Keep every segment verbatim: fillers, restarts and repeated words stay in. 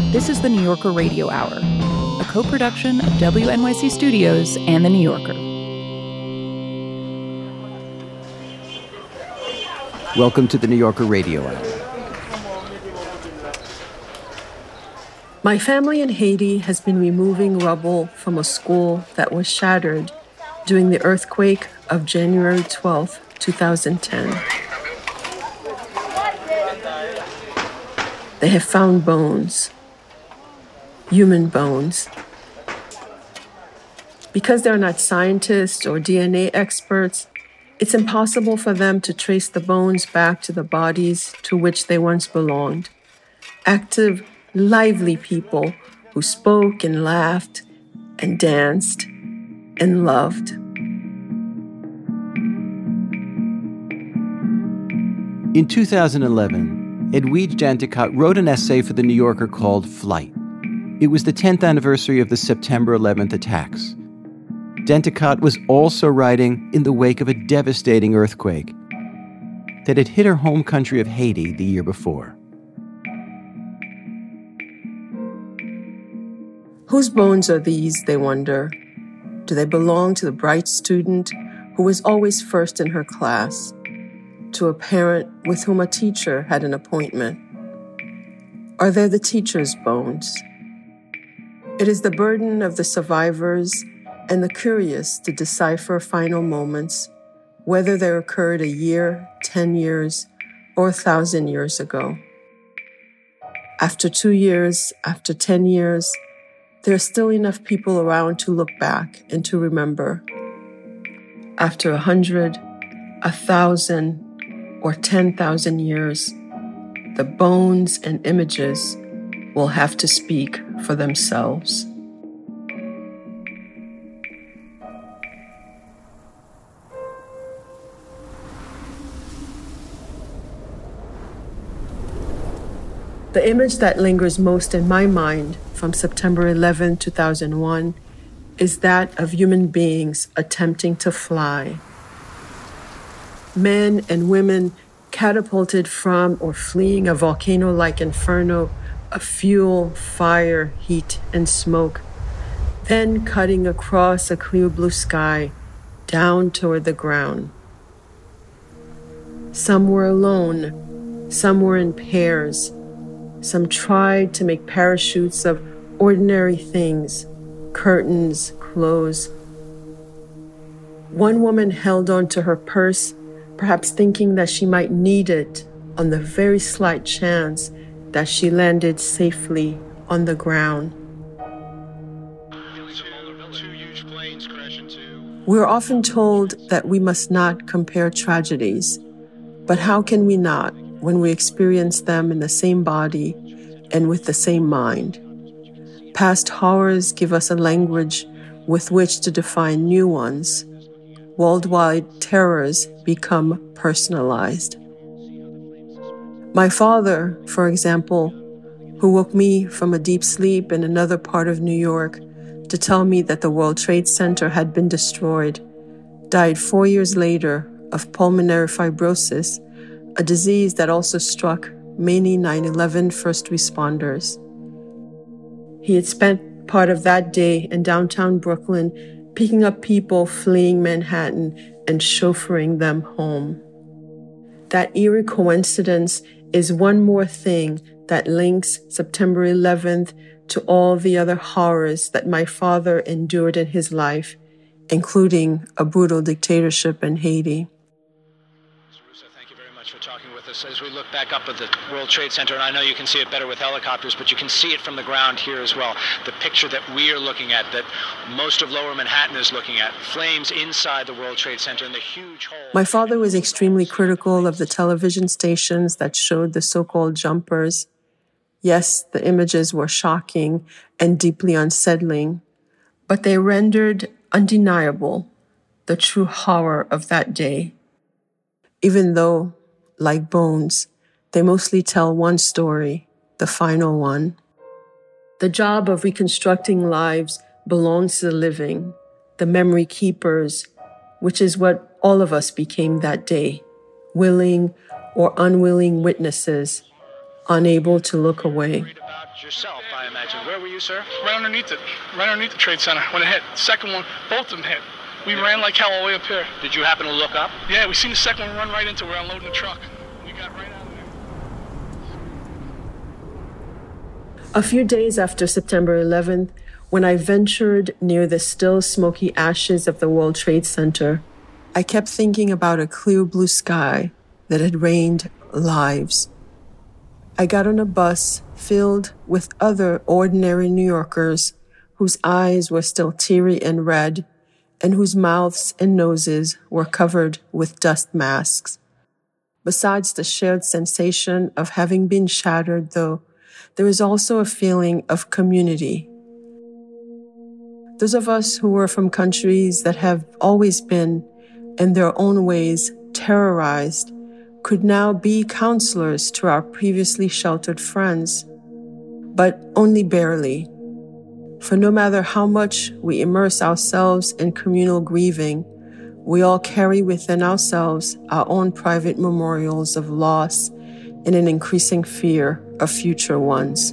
This is the New Yorker Radio Hour, a co-production of W N Y C Studios and The New Yorker. Welcome to the New Yorker Radio Hour. My family in Haiti has been removing rubble from a school that was shattered during the earthquake of January twelfth, twenty ten. They have found bones, human bones. Because they're not scientists or D N A experts, it's impossible for them to trace the bones back to the bodies to which they once belonged. Active, lively people who spoke and laughed and danced and loved. In two thousand eleven, Edwidge Danticat wrote an essay for The New Yorker called Flight. It was the tenth anniversary of the September eleventh attacks. Danticat was also writing in the wake of a devastating earthquake that had hit her home country of Haiti the year before. Whose bones are these, they wonder? Do they belong to the bright student who was always first in her class? To a parent with whom a teacher had an appointment? Are they the teacher's bones? It is the burden of the survivors and the curious to decipher final moments, whether they occurred a year, ten years, or a thousand years ago. After two years, after ten years, there are still enough people around to look back and to remember. After a hundred, a thousand, or ten thousand years, the bones and images will have to speak for themselves. The image that lingers most in my mind from September eleventh, two thousand one is that of human beings attempting to fly. Men and women catapulted from or fleeing a volcano-like inferno of fuel, fire, heat, and smoke, then cutting across a clear blue sky down toward the ground. Some were alone, some were in pairs, some tried to make parachutes of ordinary things, curtains, clothes. One woman held on to her purse, perhaps thinking that she might need it on the very slight chance that she landed safely on the ground. We're often told that we must not compare tragedies, but how can we not when we experience them in the same body and with the same mind? Past horrors give us a language with which to define new ones. Worldwide terrors become personalized. My father, for example, who woke me from a deep sleep in another part of New York to tell me that the World Trade Center had been destroyed, died four years later of pulmonary fibrosis, a disease that also struck many nine eleven first responders. He had spent part of that day in downtown Brooklyn picking up people fleeing Manhattan and chauffeuring them home. That eerie coincidence is one more thing that links September eleventh to all the other horrors that my father endured in his life, including a brutal dictatorship in Haiti. As we look back up at the World Trade Center, and I know you can see it better with helicopters, but you can see it from the ground here as well. The picture that we are looking at, that most of Lower Manhattan is looking at, flames inside the World Trade Center and the huge hole. My father was extremely critical of the television stations that showed the so-called jumpers. Yes, the images were shocking and deeply unsettling, but they rendered undeniable the true horror of that day. Even though, like bones, they mostly tell one story, the final one. The job of reconstructing lives belongs to the living, the memory keepers, which is what all of us became that day, willing or unwilling witnesses, unable to look away. yourself, I imagine. Where were you, sir? Right underneath it. Right underneath the Trade Center when it hit. Second one, both of them hit. We yeah. ran like hell all the way up here. Did you happen to look up? Yeah, we seen the second one run right into where we're unloading the truck. We got right out of there. A few days after September eleventh, when I ventured near the still smoky ashes of the World Trade Center, I kept thinking about a clear blue sky that had rained lives. I got on a bus filled with other ordinary New Yorkers whose eyes were still teary and red and whose mouths and noses were covered with dust masks. Besides the shared sensation of having been shattered, though, there is also a feeling of community. Those of us who were from countries that have always been, in their own ways, terrorized, could now be counselors to our previously sheltered friends, but only barely. For no matter how much we immerse ourselves in communal grieving, we all carry within ourselves our own private memorials of loss and an increasing fear of future ones.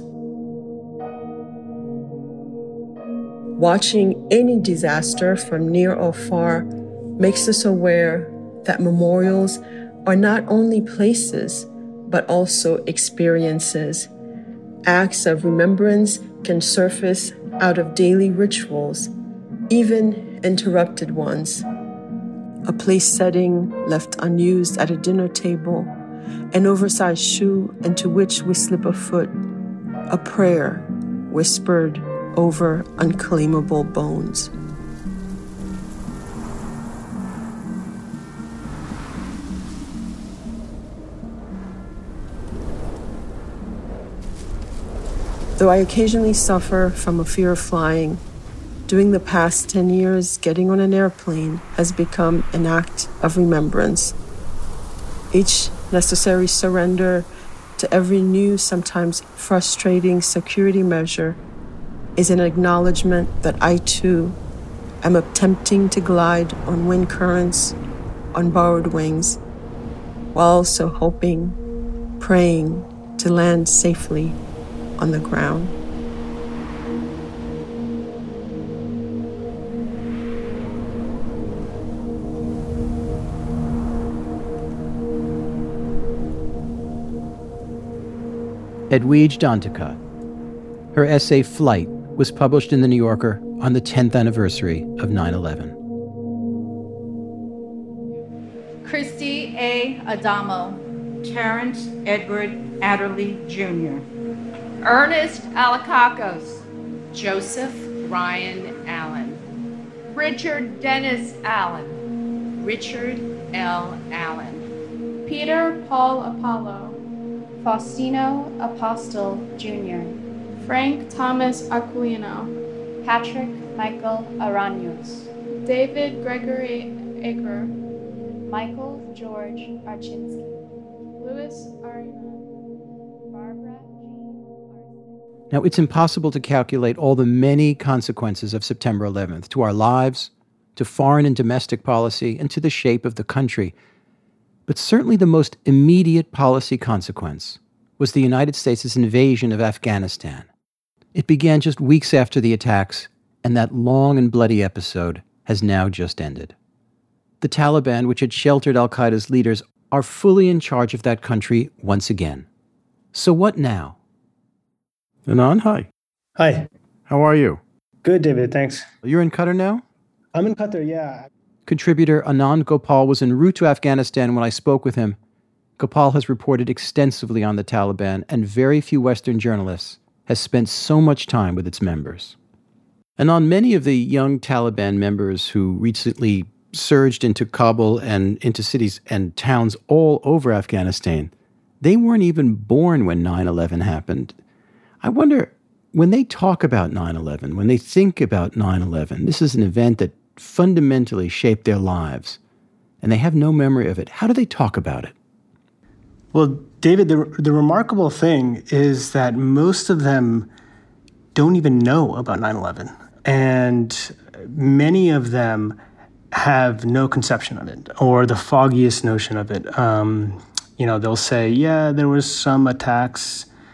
Watching any disaster from near or far makes us aware that memorials are not only places, but also experiences. Acts of remembrance can surface out of daily rituals, even interrupted ones. A place setting left unused at a dinner table, an oversized shoe into which we slip a foot, a prayer whispered over unclaimable bones. Though I occasionally suffer from a fear of flying, during the past ten years, getting on an airplane has become an act of remembrance. Each necessary surrender to every new, sometimes frustrating security measure is an acknowledgement that I, too, am attempting to glide on wind currents, on borrowed wings, while also hoping, praying to land safely on the ground. Edwidge Danticat. Her essay Flight was published in The New Yorker on the tenth anniversary of nine eleven. Christy A. Adamo. Terrence Edward Adderley Junior Ernest Alakakos. Joseph Ryan Allen. Richard Dennis Allen. Richard L. Allen. Peter Paul Apollo. Faustino Apostol Junior Frank Thomas Aquilino. Patrick Michael Araños. David Gregory Aker. Michael George Archinsky. Louis Arima. Barbara Now, it's impossible to calculate all the many consequences of September eleventh to our lives, to foreign and domestic policy, and to the shape of the country. But certainly the most immediate policy consequence was the United States' invasion of Afghanistan. It began just weeks after the attacks, and that long and bloody episode has now just ended. The Taliban, which had sheltered al-Qaeda's leaders, are fully in charge of that country once again. So what now? Anand, hi. Hi. How are you? Good, David, thanks. You're in Qatar now? I'm in Qatar, yeah. Contributor Anand Gopal was en route to Afghanistan when I spoke with him. Gopal has reported extensively on the Taliban, and very few Western journalists has spent so much time with its members. And on many of the young Taliban members who recently surged into Kabul and into cities and towns all over Afghanistan, they weren't even born when nine eleven happened. I wonder, when they talk about nine eleven, when they think about nine eleven, this is an event that fundamentally shaped their lives, and they have no memory of it. How do they talk about it? Well, David, the, the remarkable thing is that most of them don't even know about nine eleven. And many of them have no conception of it, or the foggiest notion of it. Um, you know, they'll say, yeah, there was some attacks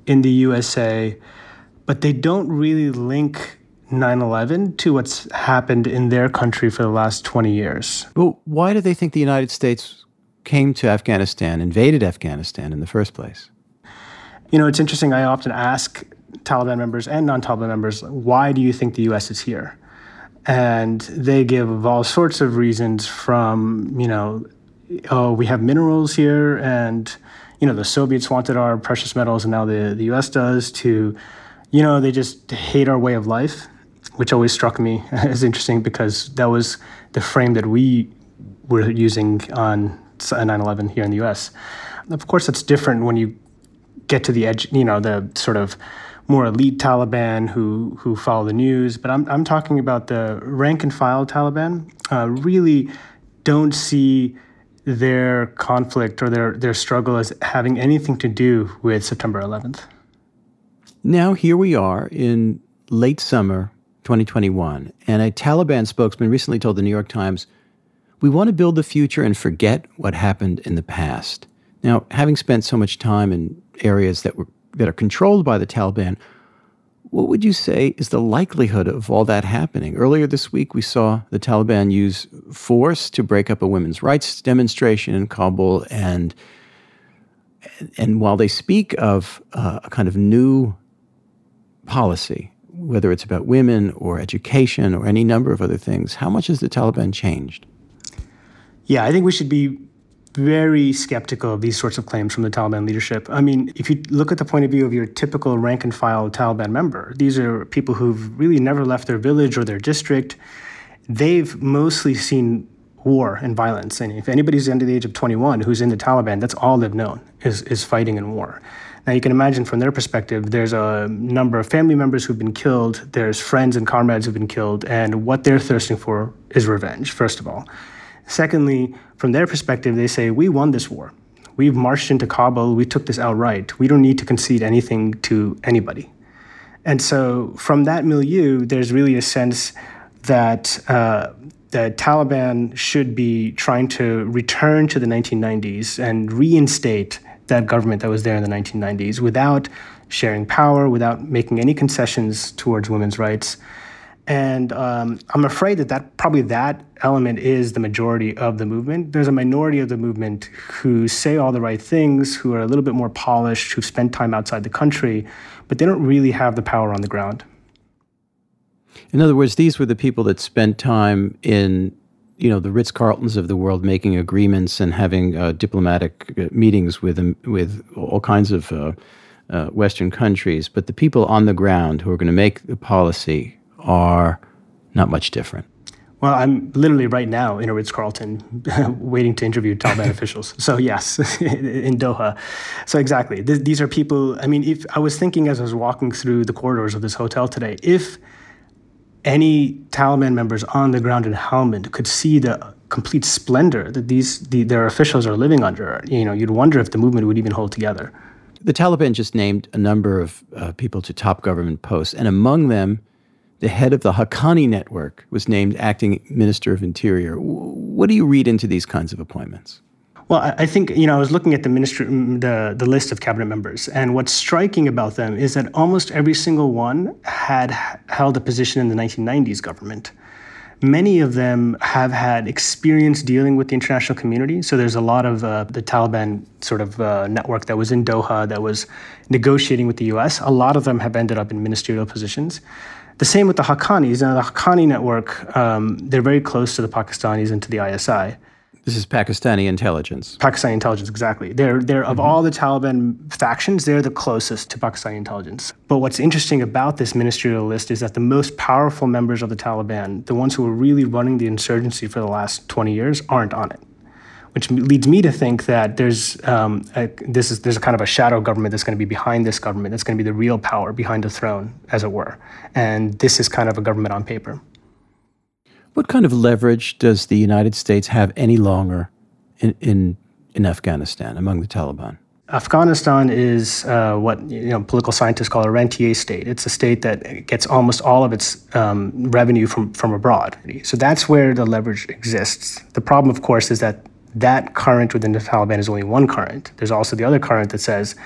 in the U S A, but they don't really link nine eleven to what's happened in their country for the last twenty years. Well, why do they think the United States came to Afghanistan, invaded Afghanistan in the first place? You know, it's interesting. I often ask Taliban members and non-Taliban members, why do you think the U S is here? And they give all sorts of reasons from, you know, oh, we have minerals here, and, you know, the Soviets wanted our precious metals and now the, the U S does, to, you know, they just hate our way of life, which always struck me as interesting because that was the frame that we were using on nine eleven here in the U S. Of course, it's different when you get to the edge, you know, the sort of more elite Taliban who who follow the news. But I'm I'm talking about the rank and file Taliban. Uh, really don't see their conflict or their their struggle as having anything to do with September eleventh. Now here we are in late summer twenty twenty-one, and a Taliban spokesman recently told the New York Times, "We want to build the future and forget what happened in the past." Now, having spent so much time in areas that were that are controlled by the Taliban, what would you say is the likelihood of all that happening? Earlier this week, we saw the Taliban use force to break up a women's rights demonstration in Kabul, and and while they speak of uh, a kind of new policy, whether it's about women or education or any number of other things, how much has the Taliban changed? Yeah, I think we should be very skeptical of these sorts of claims from the Taliban leadership. I mean, if you look at the point of view of your typical rank-and-file Taliban member, these are people who've really never left their village or their district. They've mostly seen war and violence. And if anybody's under the age of twenty-one who's in the Taliban, that's all they've known is, is fighting and war. Now, you can imagine from their perspective, there's a number of family members who've been killed, there's friends and comrades who've been killed, and what they're thirsting for is revenge, first of all. Secondly, from their perspective, they say, we won this war. We've marched into Kabul. We took this outright. We don't need to concede anything to anybody. And so from that milieu, there's really a sense that uh, the Taliban should be trying to return to the nineteen nineties and reinstate that government that was there in the nineteen nineties without sharing power, without making any concessions towards women's rights. And um, I'm afraid that, that probably that element is the majority of the movement. There's a minority of the movement who say all the right things, who are a little bit more polished, who've spent time outside the country, but they don't really have the power on the ground. In other words, these were the people that spent time in, you know, the Ritz-Carltons of the world making agreements and having uh, diplomatic uh, meetings with um, with all kinds of uh, uh, Western countries. But the people on the ground who are going to make the policy are not much different. Well, I'm literally right now in a Ritz-Carlton waiting to interview Taliban officials. So yes, in Doha. So exactly. Th- these are people, I mean, if I was thinking as I was walking through the corridors of this hotel today, if any Taliban members on the ground in Helmand could see the complete splendor that these the, their officials are living under, you know, you'd wonder if the movement would even hold together. The Taliban just named a number of uh, people to top government posts, and among them, the head of the Haqqani network was named acting Minister of Interior. What do you read into these kinds of appointments? Well, I think, you know, I was looking at the ministry, the, the list of cabinet members, and what's striking about them is that almost every single one had held a position in the nineteen nineties government. Many of them have had experience dealing with the international community. So there's a lot of uh, the Taliban sort of uh, network that was in Doha that was negotiating with the U S. A lot of them have ended up in ministerial positions. The same with the Haqqanis. Now, the Haqqani network, um, they're very close to the Pakistanis and to the I S I. This is Pakistani intelligence. Pakistani intelligence, exactly. They're, they're mm-hmm. of all the Taliban factions, they're the closest to Pakistani intelligence. But what's interesting about this ministerial list is that the most powerful members of the Taliban, the ones who are really running the insurgency for the last twenty years, aren't on it. Which leads me to think that there's um, a, this is there's a kind of a shadow government that's going to be behind this government, that's going to be the real power behind the throne, as it were. And this is kind of a government on paper. What kind of leverage does the United States have any longer in in, in Afghanistan among the Taliban? Afghanistan is uh, what you know political scientists call a rentier state. It's a state that gets almost all of its um, revenue from, from abroad. So that's where the leverage exists. The problem, of course, is that that current within the Taliban is only one current. There's also the other current that says,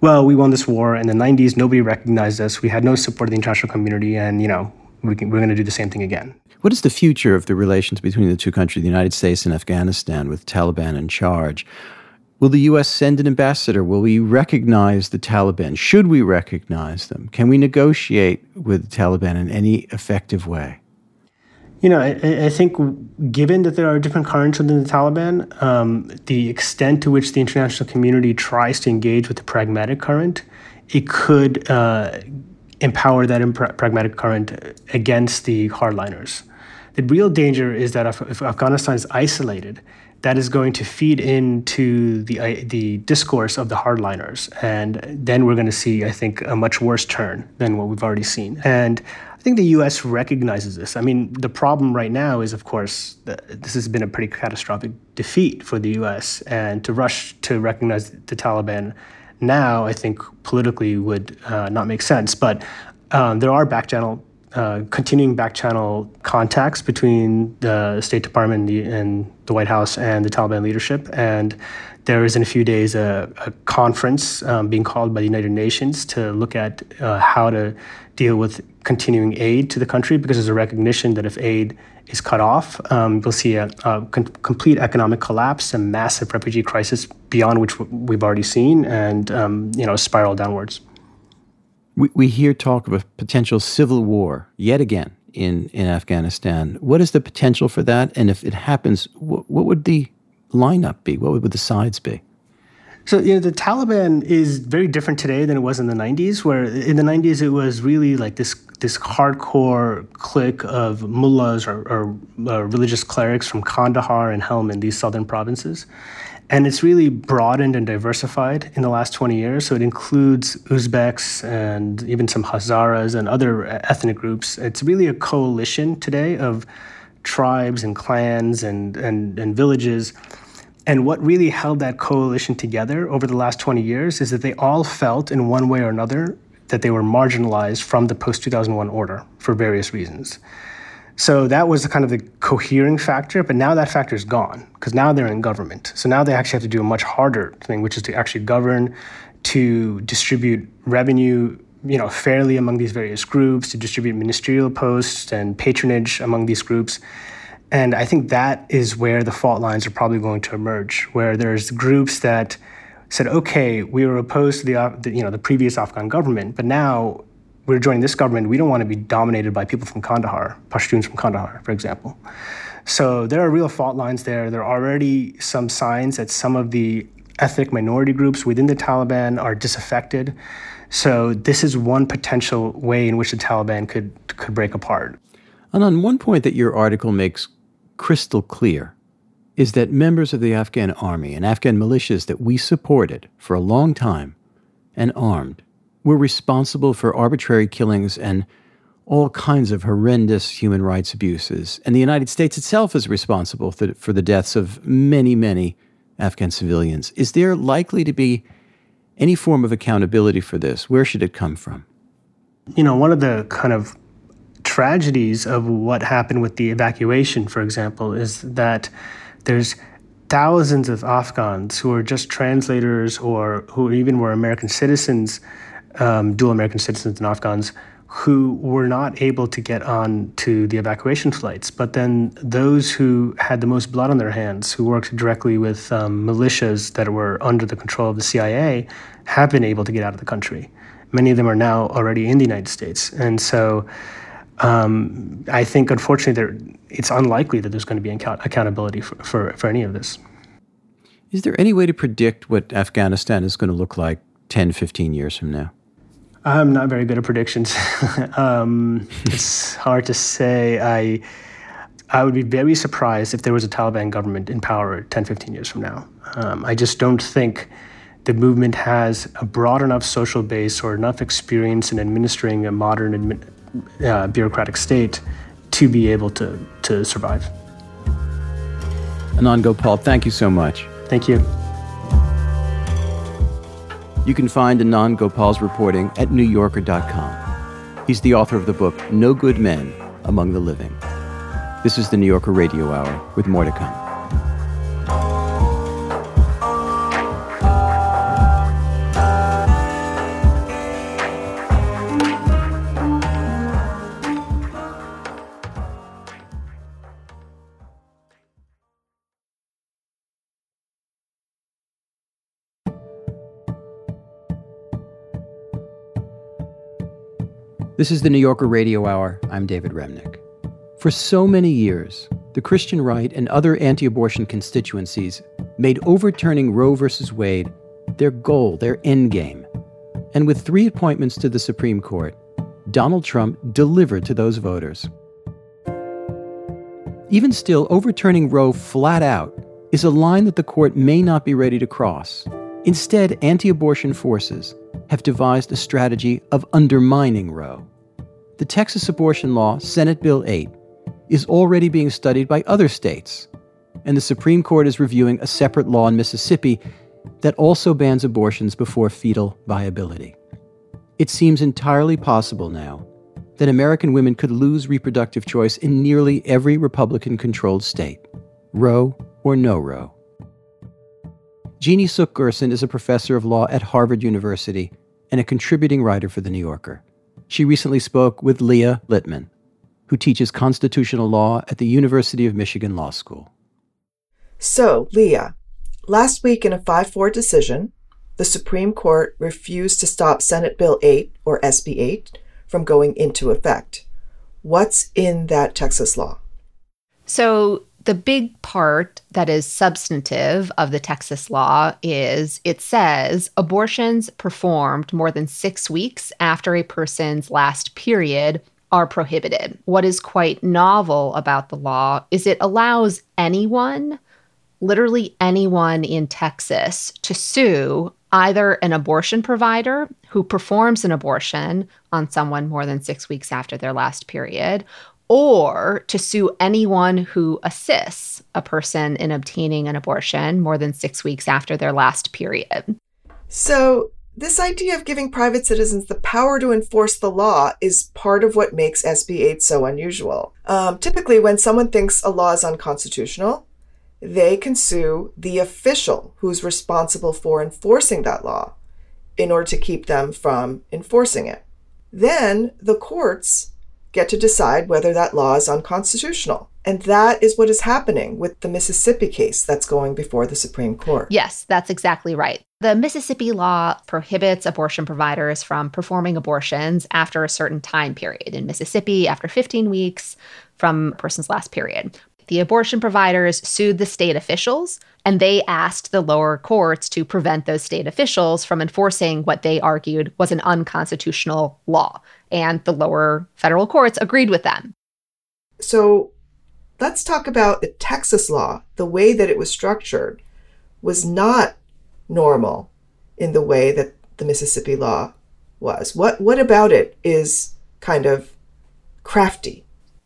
well, we won this war in the nineties, nobody recognized us, we had no support of the international community, and, you know, we can, we're going to do the same thing again. What is the future of the relations between the two countries, the United States and Afghanistan, with Taliban in charge? Will the U S send an ambassador? Will we recognize the Taliban? Should we recognize them? Can we negotiate with the Taliban in any effective way? You know, I, I think given that there are different currents within the Taliban, um, the extent to which the international community tries to engage with the pragmatic current, it could uh, empower that imp- pragmatic current against the hardliners. The real danger is that if, if Afghanistan is isolated, that is going to feed into the uh, the discourse of the hardliners. And then we're going to see, I think, a much worse turn than what we've already seen. And I think the U S recognizes this. I mean, the problem right now is, of course, that this has been a pretty catastrophic defeat for the U S. And to rush to recognize the Taliban now, I think, politically would uh, not make sense. But um, there are back channel Uh, continuing back-channel contacts between the State Department and the, and the White House and the Taliban leadership. And there is in a few days a, a conference um, being called by the United Nations to look at uh, how to deal with continuing aid to the country, because there's a recognition that if aid is cut off, um, we'll see a, a com- complete economic collapse, a massive refugee crisis beyond which we've already seen, and um, you know, spiral downwards. We, we hear talk of a potential civil war yet again in, in Afghanistan. What is the potential for that? And if it happens, wh- what would the lineup be? What would the sides be? So, you know, the Taliban is very different today than it was in the nineties, where in the nineties it was really like this this hardcore clique of mullahs or, or uh, religious clerics from Kandahar and Helmand, these southern provinces. And it's really broadened and diversified in the last twenty years. So it includes Uzbeks and even some Hazaras and other ethnic groups. It's really a coalition today of tribes and clans and, and, and villages. And what really held that coalition together over the last twenty years is that they all felt in one way or another that they were marginalized from the post two thousand one order for various reasons. So that was kind of the cohering factor, but now that factor is gone because now they're in government. So now they actually have to do a much harder thing, which is to actually govern, to distribute revenue, you know, fairly among these various groups, to distribute ministerial posts and patronage among these groups. And I think that is where the fault lines are probably going to emerge, where there's groups that said, okay, we were opposed to the, the you know, the previous Afghan government, but now we're joining this government. We don't want to be dominated by people from Kandahar, Pashtuns from Kandahar, for example. So there are real fault lines there. There are already some signs that some of the ethnic minority groups within the Taliban are disaffected. So this is one potential way in which the Taliban could could break apart. And on one point that your article makes crystal clear is that members of the Afghan army and Afghan militias that we supported for a long time and armed were responsible for arbitrary killings and all kinds of horrendous human rights abuses. And the United States itself is responsible for, for the deaths of many, many Afghan civilians. Is there likely to be any form of accountability for this? Where should it come from? You know, one of the kind of tragedies of what happened with the evacuation, for example, is that there's thousands of Afghans who are just translators or who even were American citizens, um, dual American citizens and Afghans, who were not able to get on to the evacuation flights. But then those who had the most blood on their hands, who worked directly with um, militias that were under the control of the C I A, have been able to get out of the country. Many of them are now already in the United States. And so um, I think, unfortunately, there, it's unlikely that there's going to be account- accountability for, for, for any of this. Is there any way to predict what Afghanistan is going to look like ten, fifteen years from now? I'm not very good at predictions. um, it's hard to say. I I would be very surprised if there was a Taliban government in power ten, fifteen years from now. Um, I just don't think the movement has a broad enough social base or enough experience in administering a modern admi- uh, bureaucratic state to be able to, to survive. Anand Gopal, thank you so much. Thank you. You can find Anand Gopal's reporting at new yorker dot com. He's the author of the book, No Good Men Among the Living. This is the New Yorker Radio Hour, with more to come. This is the New Yorker Radio Hour. I'm David Remnick. For so many years, the Christian right and other anti-abortion constituencies made overturning Roe versus Wade their goal, their endgame. And with three appointments to the Supreme Court, Donald Trump delivered to those voters. Even still, overturning Roe flat out is a line that the court may not be ready to cross. Instead, anti-abortion forces have devised a strategy of undermining Roe. The Texas abortion law, Senate Bill eight, is already being studied by other states, and the Supreme Court is reviewing a separate law in Mississippi that also bans abortions before fetal viability. It seems entirely possible now that American women could lose reproductive choice in nearly every Republican-controlled state, Roe or no Roe. Jeannie Suk Gerson is a professor of law at Harvard University and a contributing writer for The New Yorker. She recently spoke with Leah Littman, who teaches constitutional law at the University of Michigan Law School. So, Leah, last week in a five four decision, the Supreme Court refused to stop Senate Bill eight, or S B eight, from going into effect. What's in that Texas law? So the big part that is substantive of the Texas law is it says abortions performed more than six weeks after a person's last period are prohibited. What is quite novel about the law is it allows anyone, literally anyone in Texas, to sue either an abortion provider who performs an abortion on someone more than six weeks after their last period, or to sue anyone who assists a person in obtaining an abortion more than six weeks after their last period. So this idea of giving private citizens the power to enforce the law is part of what makes S B eight so unusual. Um, typically, when someone thinks a law is unconstitutional, they can sue the official who's responsible for enforcing that law in order to keep them from enforcing it. Then the courts get to decide whether that law is unconstitutional. And that is what is happening with the Mississippi case that's going before the Supreme Court. Yes, that's exactly right. The Mississippi law prohibits abortion providers from performing abortions after a certain time period. In Mississippi, after fifteen weeks from a person's last period. The abortion providers sued the state officials, and they asked the lower courts to prevent those state officials from enforcing what they argued was an unconstitutional law. And the lower federal courts agreed with them. So let's talk about the Texas law. The way that it was structured was not normal in the way that the Mississippi law was. What, what about it is kind of crafty?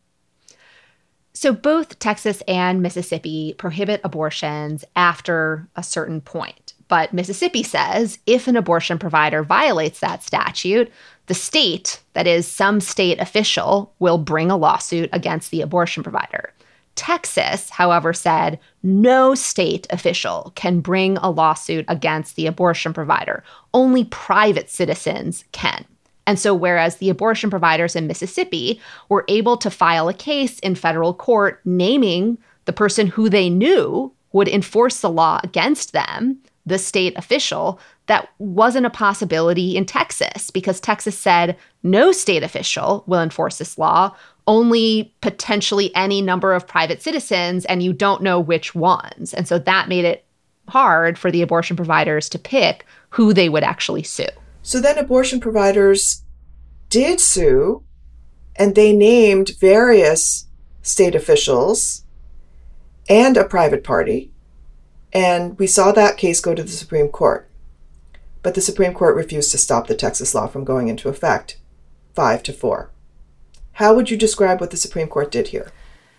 So both Texas and Mississippi prohibit abortions after a certain point. But Mississippi says if an abortion provider violates that statute, the state, that is, some state official, will bring a lawsuit against the abortion provider. Texas, however, said no state official can bring a lawsuit against the abortion provider. Only private citizens can. And so whereas the abortion providers in Mississippi were able to file a case in federal court naming the person who they knew would enforce the law against them, the state official, that wasn't a possibility in Texas because Texas said no state official will enforce this law, only potentially any number of private citizens, and you don't know which ones. And so that made it hard for the abortion providers to pick who they would actually sue. So then abortion providers did sue, and they named various state officials and a private party, and we saw that case go to the Supreme Court. But the Supreme Court refused to stop the Texas law from going into effect, five to four. How would you describe what the Supreme Court did here?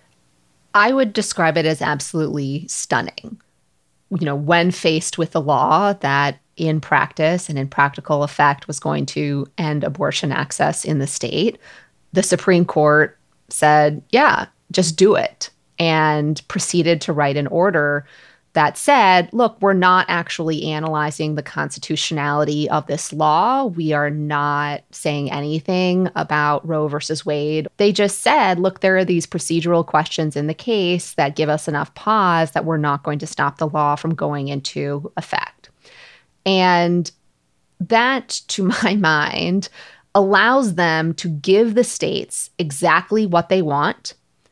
I would describe it as absolutely stunning. You know, when faced with a law that in practice and in practical effect was going to end abortion access in the state, the Supreme Court said, yeah, just do it, and proceeded to write an order that said, look, we're not actually analyzing the constitutionality of this law. We are not saying anything about Roe versus Wade. They just said, look, there are these procedural questions in the case that give us enough pause that we're not going to stop the law from going into effect. And that, to my mind, allows them to give the states exactly what they want,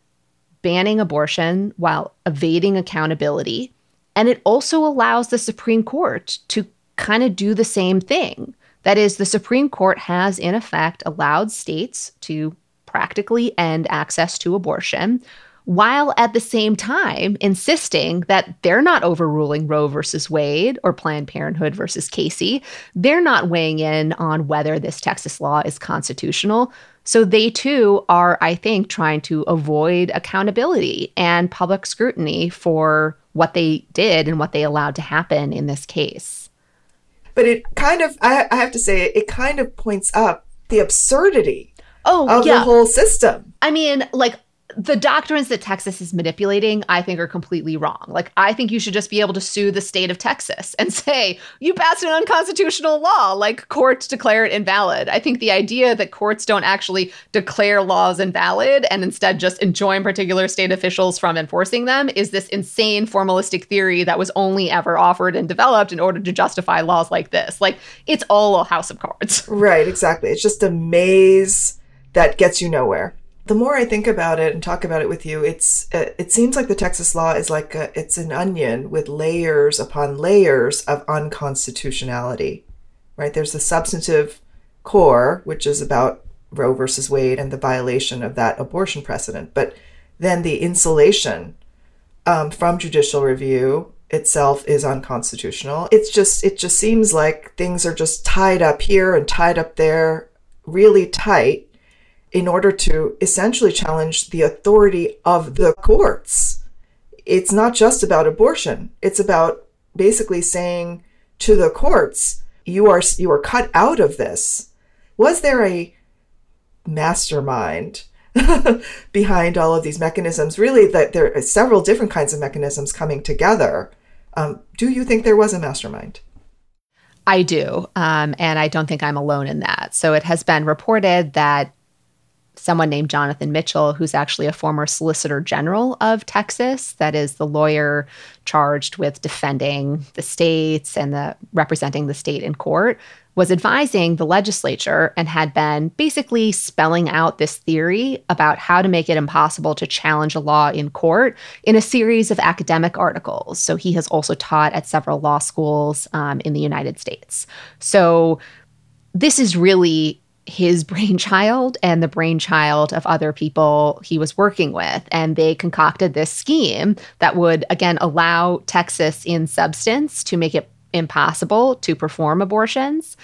banning abortion while evading accountability. And it also allows the Supreme Court to kind of do the same thing. That is, the Supreme Court has, in effect, allowed states to practically end access to abortion, while at the same time insisting that they're not overruling Roe versus Wade or Planned Parenthood versus Casey. They're not weighing in on whether this Texas law is constitutional. So they too are, I think, trying to avoid accountability and public scrutiny for what they did and what they allowed to happen in this case. But it kind of, I, I have to say, it kind of points up the absurdity oh, of yeah. the whole system. I mean, like, the doctrines that Texas is manipulating, I think, are completely wrong. Like, I think you should just be able to sue the state of Texas and say, you passed an unconstitutional law, like courts declare it invalid. I think the idea that courts don't actually declare laws invalid and instead just enjoin particular state officials from enforcing them is this insane formalistic theory that was only ever offered and developed in order to justify laws like this. Like, it's all a house of cards. Right, exactly. It's just a maze that gets you nowhere. The more I think about it and talk about it with you, it's uh, it seems like the Texas law is like a, it's an onion with layers upon layers of unconstitutionality, right? There's the substantive core, which is about Roe versus Wade and the violation of that abortion precedent. But then the insulation um, from judicial review itself is unconstitutional. It's just, it just seems like things are just tied up here and tied up there really tight, in order to essentially challenge the authority of the courts. It's not just about abortion. It's about basically saying to the courts, you are you are cut out of this. Was there a mastermind behind all of these mechanisms? Really, that there are several different kinds of mechanisms coming together. Um, do you think there was a mastermind? I do, um, and I don't think I'm alone in that. So it has been reported that someone named Jonathan Mitchell, who's actually a former Solicitor General of Texas, that is the lawyer charged with defending the states and the representing the state in court, was advising the legislature and had been basically spelling out this theory about how to make it impossible to challenge a law in court in a series of academic articles. So he has also taught at several law schools um, in the United States. So this is really his brainchild and the brainchild of other people he was working with. And they concocted this scheme that would, again, allow Texas in substance to make it impossible to perform abortions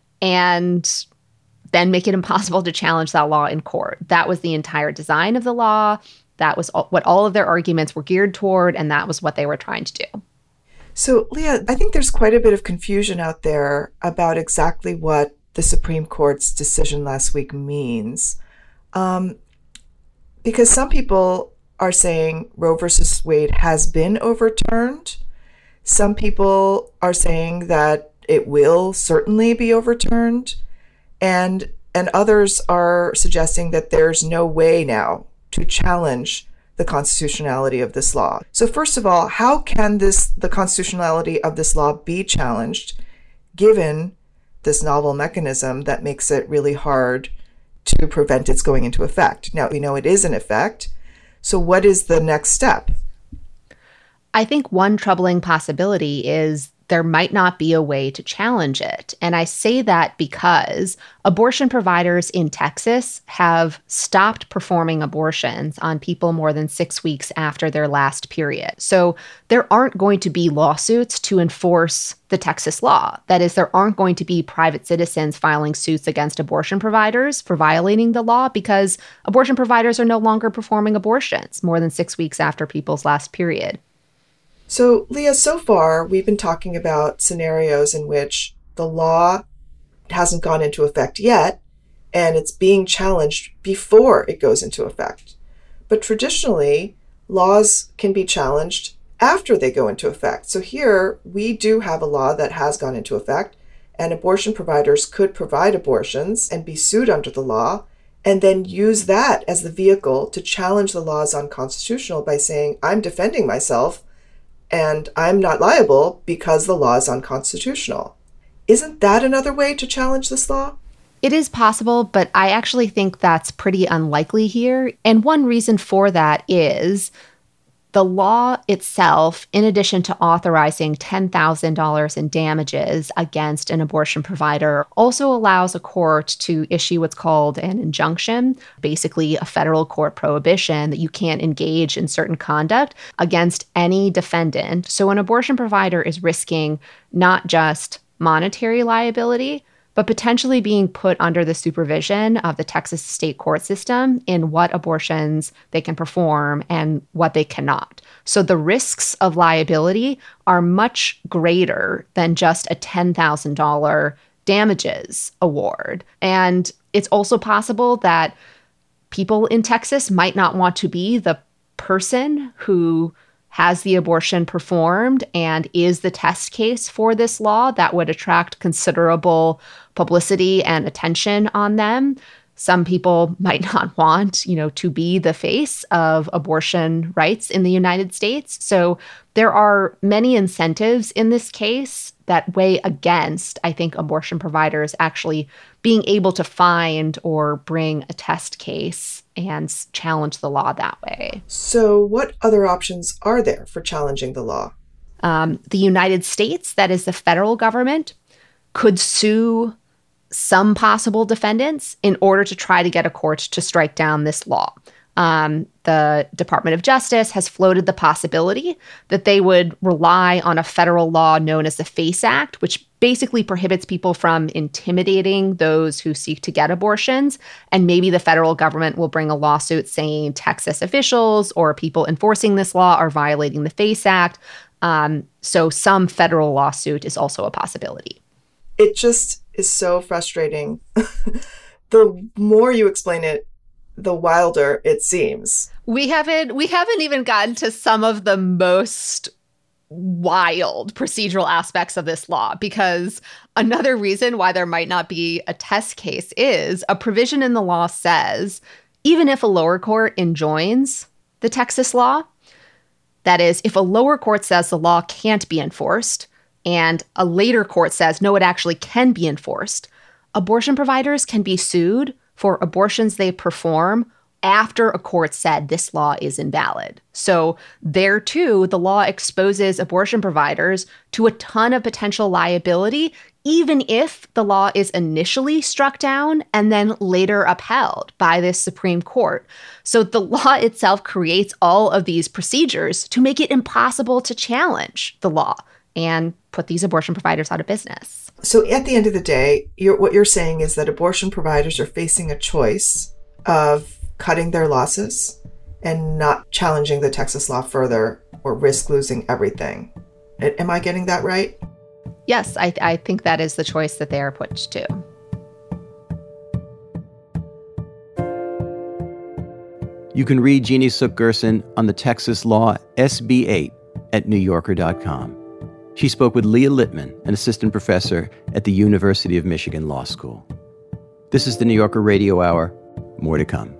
and then make it impossible to challenge that law in court. That was the entire design of the law. That was all, what all of their arguments were geared toward, and that was what they were trying to do. So, Leah, I think there's quite a bit of confusion out there about exactly what the Supreme Court's decision last week means. Um, because some people are saying Roe versus Wade has been overturned. Some people are saying that it will certainly be overturned. And, and others are suggesting that there's no way now to challenge the constitutionality of this law. So first of all, how can this the constitutionality of this law be challenged given this novel mechanism that makes it really hard to prevent its going into effect? Now, we know it is in effect. So what is the next step? I think one troubling possibility is there might not be a way to challenge it. And I say that because abortion providers in Texas have stopped performing abortions on people more than six weeks after their last period. So there aren't going to be lawsuits to enforce the Texas law. That is, there aren't going to be private citizens filing suits against abortion providers for violating the law because abortion providers are no longer performing abortions more than six weeks after people's last period. So, Leah, so far, we've been talking about scenarios in which the law hasn't gone into effect yet, and it's being challenged before it goes into effect. But traditionally, laws can be challenged after they go into effect. So here, we do have a law that has gone into effect, and abortion providers could provide abortions and be sued under the law, and then use that as the vehicle to challenge the law as unconstitutional by saying, I'm defending myself, and I'm not liable because the law is unconstitutional. Isn't that another way to challenge this law? It is possible, but I actually think that's pretty unlikely here. And one reason for that is the law itself, in addition to authorizing ten thousand dollars in damages against an abortion provider, also allows a court to issue what's called an injunction, basically a federal court prohibition that you can't engage in certain conduct against any defendant. So an abortion provider is risking not just monetary liability, but potentially being put under the supervision of the Texas state court system in what abortions they can perform and what they cannot. So the risks of liability are much greater than just a ten thousand dollars damages award. And it's also possible that people in Texas might not want to be the person who has the abortion performed and is the test case for this law that would attract considerable publicity and attention on them. Some people might not want, you know, to be the face of abortion rights in the United States. So there are many incentives in this case that weigh against, I think, abortion providers actually being able to find or bring a test case and challenge the law that way. So what other options are there for challenging the law? Um, the United States, that is the federal government, could sue some possible defendants in order to try to get a court to strike down this law. Um, the Department of Justice has floated the possibility that they would rely on a federal law known as the FACE Act, which basically prohibits people from intimidating those who seek to get abortions. And maybe the federal government will bring a lawsuit saying Texas officials or people enforcing this law are violating the FACE Act. Um, so some federal lawsuit is also a possibility. It just is so frustrating. The more you explain it, the wilder it seems. We haven't we haven't even gotten to some of the most wild procedural aspects of this law, because another reason why there might not be a test case is a provision in the law says even if a lower court enjoins the Texas law, that is, if a lower court says the law can't be enforced and a later court says, no, it actually can be enforced, abortion providers can be sued for abortions they perform after a court said this law is invalid. So there, too, the law exposes abortion providers to a ton of potential liability, even if the law is initially struck down and then later upheld by this Supreme Court. So the law itself creates all of these procedures to make it impossible to challenge the law and put these abortion providers out of business. So at the end of the day, you're, what you're saying is that abortion providers are facing a choice of cutting their losses and not challenging the Texas law further or risk losing everything. Am I getting that right? Yes, I, I think that is the choice that they are put to. You can read Jeannie Suk Gerson on the Texas law S B eight at new yorker dot com. She spoke with Leah Littman, an assistant professor at the University of Michigan Law School. This is the New Yorker Radio Hour. More to come.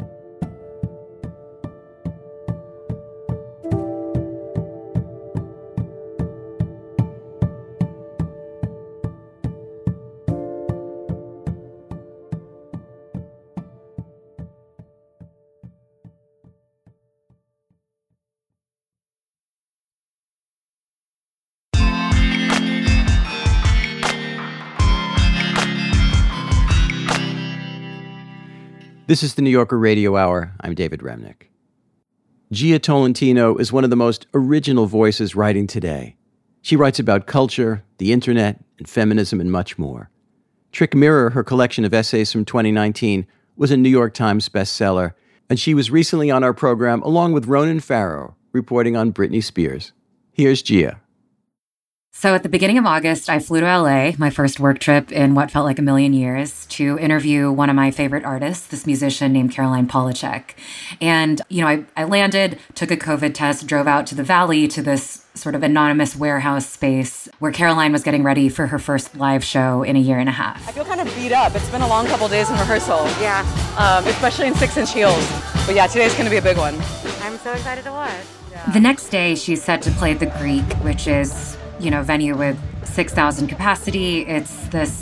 This is the New Yorker Radio Hour. I'm David Remnick. Jia Tolentino is one of the most original voices writing today. She writes about culture, the internet, and feminism, and much more. Trick Mirror, her collection of essays from twenty nineteen, was a New York Times bestseller, and she was recently on our program along with Ronan Farrow, reporting on Britney Spears. Here's Jia. So at the beginning of August, I flew to L A, my first work trip in what felt like a million years, to interview one of my favorite artists, this musician named Caroline Polachek. And, you know, I, I landed, took a COVID test, drove out to the Valley to this sort of anonymous warehouse space where Caroline was getting ready for her first live show in a year and a half. I feel kind of beat up. It's been a long couple days in rehearsal. Yeah. Um, especially in six-inch heels. But yeah, today's going to be a big one. I'm so excited to watch. Yeah. The next day, she's set to play The Greek, which is, you know, venue with six thousand capacity. It's this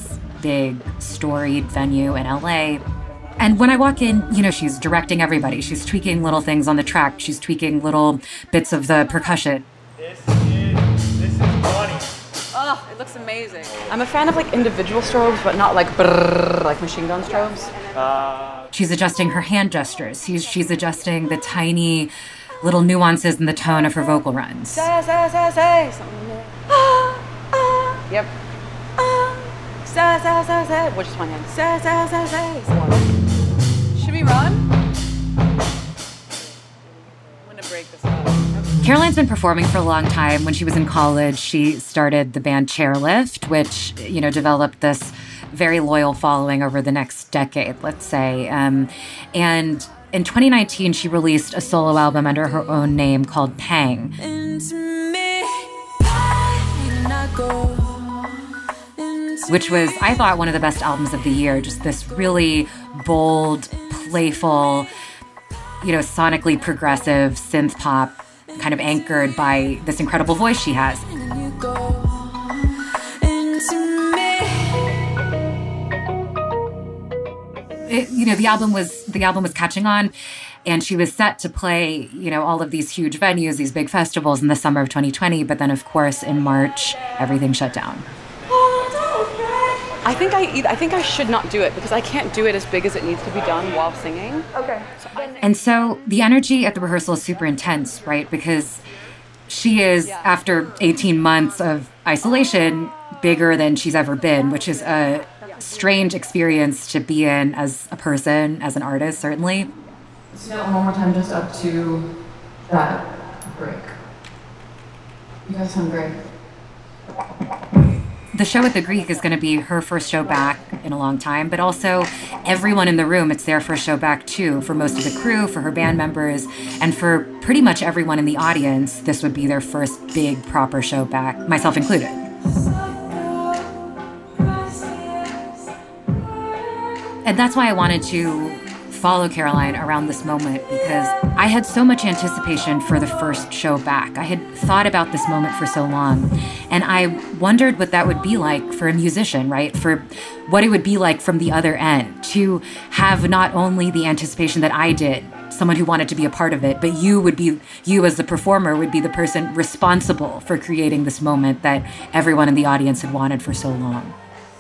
big, storied venue in L A. And when I walk in, you know, she's directing everybody. She's tweaking little things on the track. She's tweaking little bits of the percussion. This is, this is Bonnie. Oh, it looks amazing. I'm a fan of like individual strobes, but not like brrrr, like machine gun strobes. Uh, she's adjusting her hand gestures. She's, she's adjusting the tiny little nuances in the tone of her vocal runs. Say, say, say, say. Something like ah, ah. Yep. Ah, say, say, say, say. Which is one hand. Say, say, say, say. Should we run? I'm gonna break this up. Caroline's been performing for a long time. When she was in college, she started the band Chairlift, which, you know, developed this very loyal following over the next decade, let's say. Um, and in twenty nineteen, she released a solo album under her own name called Pang. Which was, I thought, one of the best albums of the year. Just this really bold, playful, you know, sonically progressive synth pop, kind of anchored by this incredible voice she has. It, you know, the album was the album was catching on, and she was set to play, you know, all of these huge venues, these big festivals in the summer of twenty twenty. But then, of course, in March, everything shut down. I think I I think I should not do it because I can't do it as big as it needs to be done while singing. Okay. So I, and so the energy at the rehearsal is super intense, right? Because she is, yeah. after eighteen months of isolation, bigger than she's ever been, which is a strange experience to be in as a person, as an artist, certainly. Let's do that one more time, just up to that break. You guys sound great. The show at the Greek is going to be her first show back in a long time, but also everyone in the room, it's their first show back too. For most of the crew, for her band members, and for pretty much everyone in the audience, this would be their first big proper show back, myself included. And that's why I wanted to follow Caroline around this moment, because I had so much anticipation for the first show back. I had thought about this moment for so long, and I wondered what that would be like for a musician, right? For what it would be like from the other end, to have not only the anticipation that I did, someone who wanted to be a part of it, but you would be, you as the performer would be the person responsible for creating this moment that everyone in the audience had wanted for so long.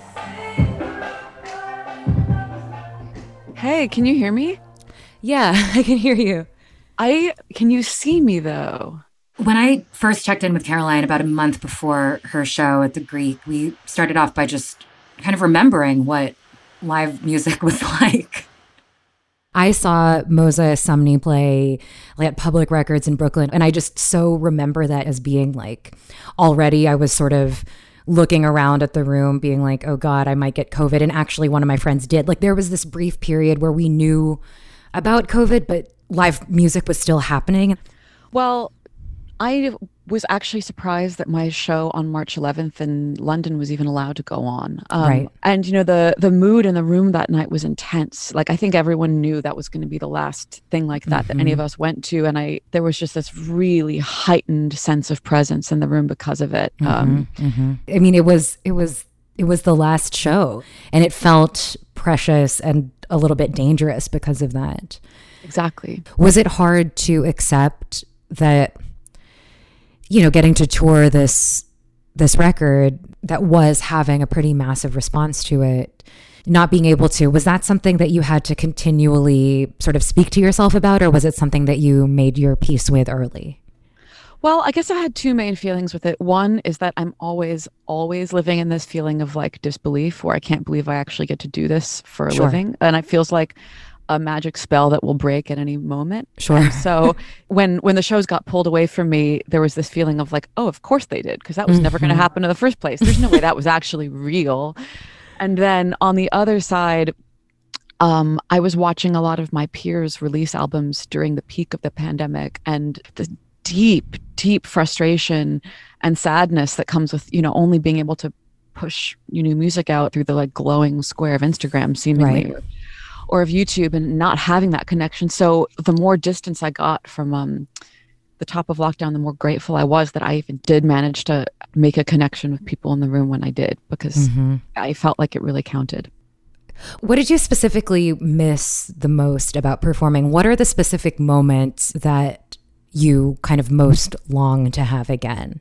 Hey, can you hear me? Yeah, I can hear you. I can you see me though? When I first checked in with Caroline about a month before her show at the Greek, we started off by just kind of remembering what live music was like. I saw Moza Sumney play like, at Public Records in Brooklyn, and I just so remember that as being like, already I was sort of looking around at the room being like, oh God, I might get COVID. And actually one of my friends did. Like there was this brief period where we knew about COVID, but live music was still happening. Well, I was actually surprised that my show on March eleventh in London was even allowed to go on. Um, right. And, you know, the the mood in the room that night was intense. Like, I think everyone knew that was going to be the last thing like that mm-hmm. that any of us went to. And I there was just this really heightened sense of presence in the room because of it. Mm-hmm. Um, mm-hmm. I mean, it was it was it was the last show, and it felt precious and a little bit dangerous because of that. Exactly. Was it hard to accept that, you know, getting to tour this this record that was having a pretty massive response to it, not being able to, was that something that you had to continually sort of speak to yourself about, or was it something that you made your peace with early? Well, I guess I had two main feelings with it. One is that I'm always, always living in this feeling of like disbelief, where I can't believe I actually get to do this for a Sure. living. And it feels like a magic spell that will break at any moment. Sure. And so when when the shows got pulled away from me, there was this feeling of like, oh, of course they did, because that was mm-hmm. never going to happen in the first place. There's no way that was actually real. And then on the other side, um, I was watching a lot of my peers release albums during the peak of the pandemic, and the deep, deep frustration and sadness that comes with, you know, only being able to push your new music out through the like glowing square of Instagram, seemingly. Right. Or of YouTube, and not having that connection. So the more distance I got from um, the top of lockdown, the more grateful I was that I even did manage to make a connection with people in the room when I did, because mm-hmm. I felt like it really counted. What did you specifically miss the most about performing? What are the specific moments that you kind of most long to have again?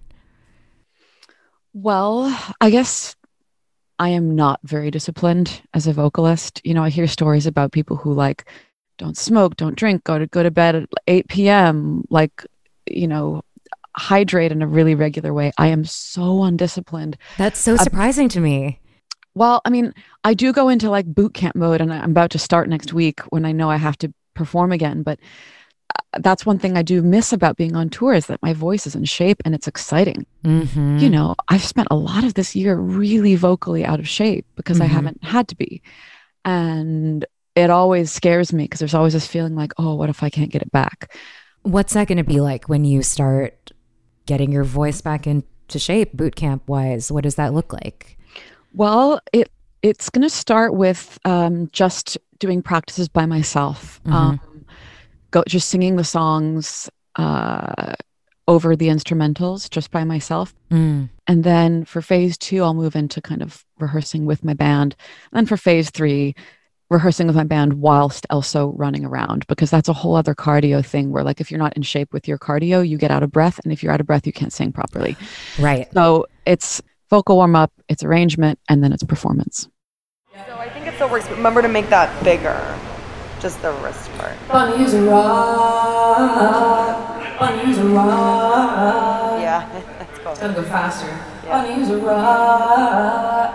Well, I guess I am not very disciplined as a vocalist. You know, I hear stories about people who like don't smoke, don't drink, go to go to bed at eight p.m., like, you know, hydrate in a really regular way. I am so undisciplined. That's so surprising uh, to me. Well, I mean, I do go into like boot camp mode, and I'm about to start next week when I know I have to perform again. But that's one thing I do miss about being on tour, is that my voice is in shape and it's exciting. Mm-hmm. You know, I've spent a lot of this year really vocally out of shape because mm-hmm. I haven't had to be. And it always scares me because there's always this feeling like, oh, what if I can't get it back? What's that going to be like when you start getting your voice back into shape, boot camp wise? What does that look like? Well, it it's going to start with um, just doing practices by myself. Mm-hmm. Um, go just singing the songs uh, over the instrumentals just by myself. Mm. And then for phase two, I'll move into kind of rehearsing with my band. And then for phase three, rehearsing with my band whilst also running around, because that's a whole other cardio thing where, like, if you're not in shape with your cardio, you get out of breath. And if you're out of breath, you can't sing properly. Right. So it's vocal warm up, it's arrangement, and then it's performance. So I think it still works, but remember to make that bigger. Just the wrist part. Bunny's a rock. Bunny's a rock. Yeah, that's cool. It's gotta go faster. Yeah. Bunny's a rock.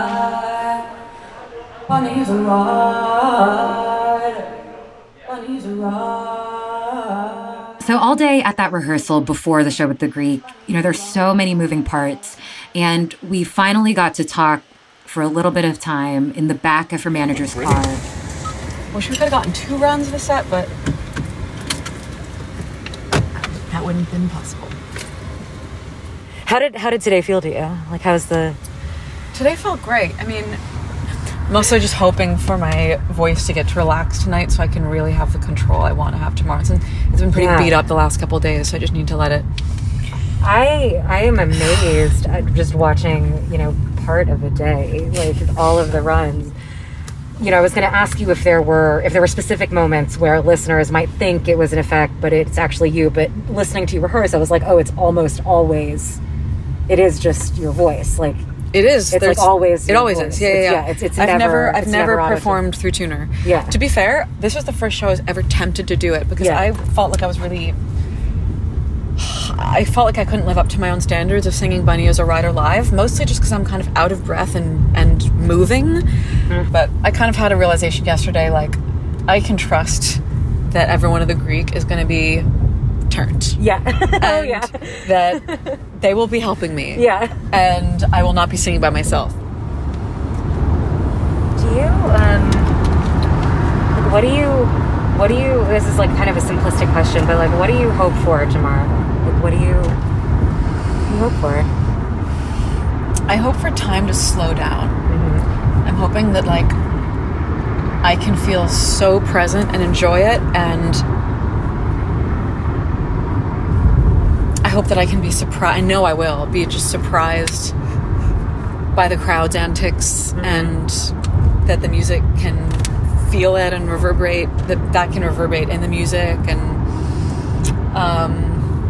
Bunny's a rock. Bunny's a rock. So all day at that rehearsal before the show with the Greek, you know, there's so many moving parts. And we finally got to talk for a little bit of time in the back of her manager's car. Wish we could have gotten two runs of the set, but that wouldn't have been possible. How did how did today feel to you? Like, how's the... Today felt great. I mean, mostly just hoping for my voice to get to relax tonight so I can really have the control I want to have tomorrow. It's, it's been pretty yeah. beat up the last couple of days, so I just need to let it... I I am amazed at just watching, you know, part of a day, like all of the runs. You know, I was going to ask you if there were if there were specific moments where listeners might think it was an effect, but it's actually you. But listening to you rehearse, I was like, oh, it's almost always, it is just your voice. Like it is. It's like always. It always voice. is. Yeah, yeah. It's, yeah. yeah it's, it's I've never. never I've it's never, never performed through tuner. Yeah. To be fair, this was the first show I was ever tempted to do it because yeah. I felt like I was really. I felt like I couldn't live up to my own standards of singing Bunny as a Rider live, mostly just because I'm kind of out of breath and, and moving. Mm. But I kind of had a realization yesterday, like, I can trust that everyone of the Greek is going to be turned. Yeah. oh, yeah. That they will be helping me. Yeah. And I will not be singing by myself. Do you, um, like, what do you, what do you, this is like kind of a simplistic question, but like, what do you hope for tomorrow? Like, what do you, what do you hope for? I hope for time to slow down. Mm-hmm. I'm hoping that, like, I can feel so present and enjoy it, and I hope that I can be surprised. I know I will be just surprised by the crowd's antics, mm-hmm. and that the music can feel it and reverberate, that that can reverberate in the music, and um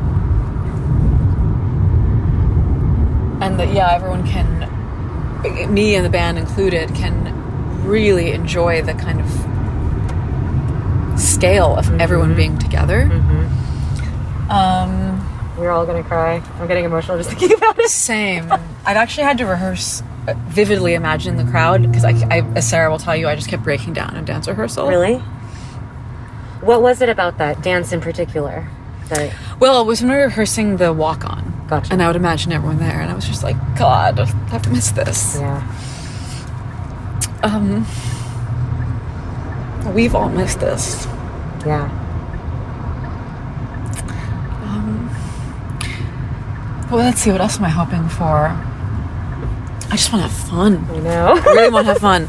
and that yeah everyone can, me and the band included, can really enjoy the kind of scale of mm-hmm. everyone being together. Mm-hmm. um We're all gonna cry. I'm getting emotional just thinking about it. Same. I've actually had to rehearse vividly imagining the crowd because I, I, as Sarah will tell you, I just kept breaking down in dance rehearsal. Really? What was it about that dance in particular? That... Well, it was when we were rehearsing the walk-on. Gotcha. And I would imagine everyone there, and I was just like, God, I've missed this. Yeah. Um, we've all missed this. Yeah. Um. Well, let's see. What else am I hoping for? I just want to have fun. I know. I really want to have fun.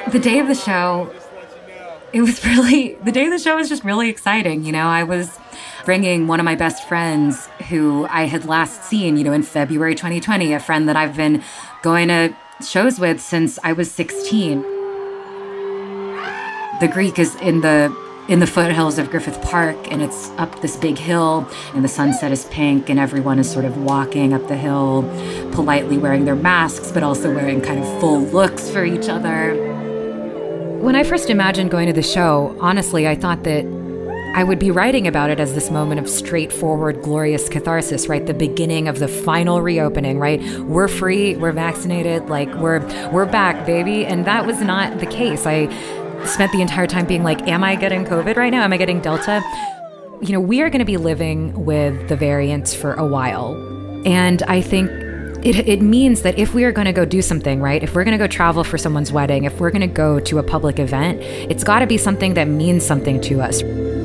The day of the show, it was really, the day of the show was just really exciting. You know, I was bringing one of my best friends who I had last seen, you know, in February twenty twenty, a friend that I've been going to shows with since I was sixteen. The Greek is in the in the foothills of Griffith Park, and it's up this big hill, and the sunset is pink, and everyone is sort of walking up the hill, politely wearing their masks, but also wearing kind of full looks for each other. When I first imagined going to the show, honestly, I thought that I would be writing about it as this moment of straightforward, glorious catharsis, right? The beginning of the final reopening, right? We're free, we're vaccinated, like we're we're back, baby. And that was not the case. I spent the entire time being like, am I getting COVID right now? Am I getting Delta? You know, we are going to be living with the variants for a while. And I think it, it means that if we are going to go do something, right? If we're going to go travel for someone's wedding, if we're going to go to a public event, it's got to be something that means something to us.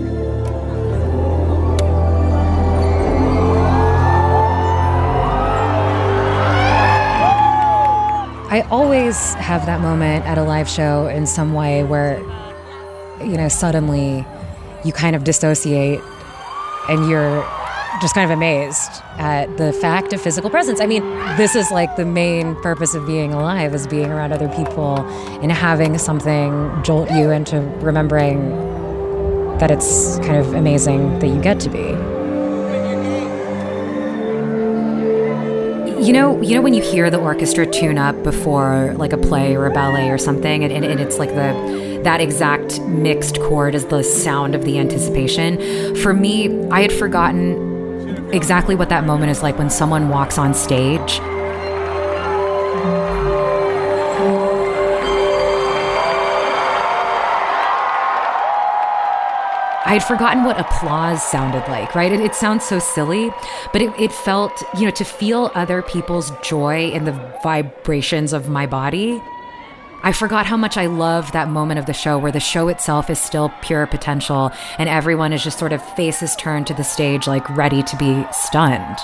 I always have that moment at a live show in some way where, you know, suddenly you kind of dissociate and you're just kind of amazed at the fact of physical presence. I mean, this is like the main purpose of being alive, is being around other people and having something jolt you into remembering that it's kind of amazing that you get to be. You know, you know when you hear the orchestra tune up before like a play or a ballet or something, and, and, and it's like the that exact mixed chord is the sound of the anticipation. For me, I had forgotten exactly what that moment is like when someone walks on stage. I had forgotten what applause sounded like, right? It, it sounds so silly, but it, it felt, you know, to feel other people's joy in the vibrations of my body. I forgot how much I loved that moment of the show where the show itself is still pure potential and everyone is just sort of faces turned to the stage, like ready to be stunned.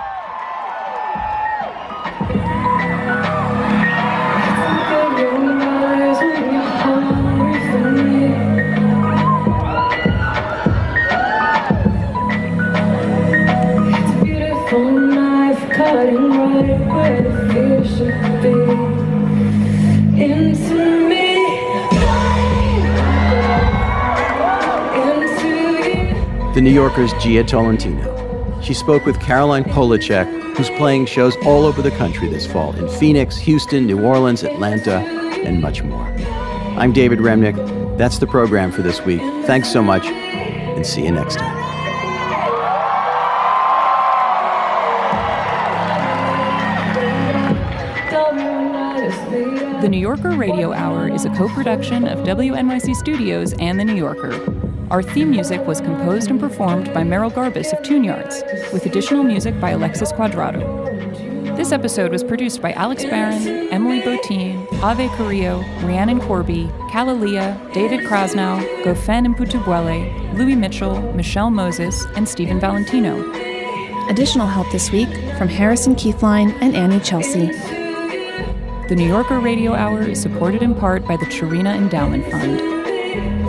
The New Yorker's Gia Tolentino. She spoke with Caroline Polachek, who's playing shows all over the country this fall in Phoenix, Houston, New Orleans, Atlanta, and much more. I'm David Remnick. That's the program for this week. Thanks so much, and see you next time. The New Yorker Radio Hour is a co-production of W N Y C Studios and The New Yorker. Our theme music was composed and performed by Merrill Garbus of Tune Yards, with additional music by Alexis Cuadrado. This episode was produced by Alex Barron, Emily Botine, Ave Carrillo, Rhiannon Corby, Kalalia, David Krasnow, Gofen Mputubwele, Louis Mitchell, Michelle Moses, and Stephen Valentino. Additional help this week from Harrison Keithline and Annie Chelsea. The New Yorker Radio Hour is supported in part by the Chirina Endowment Fund.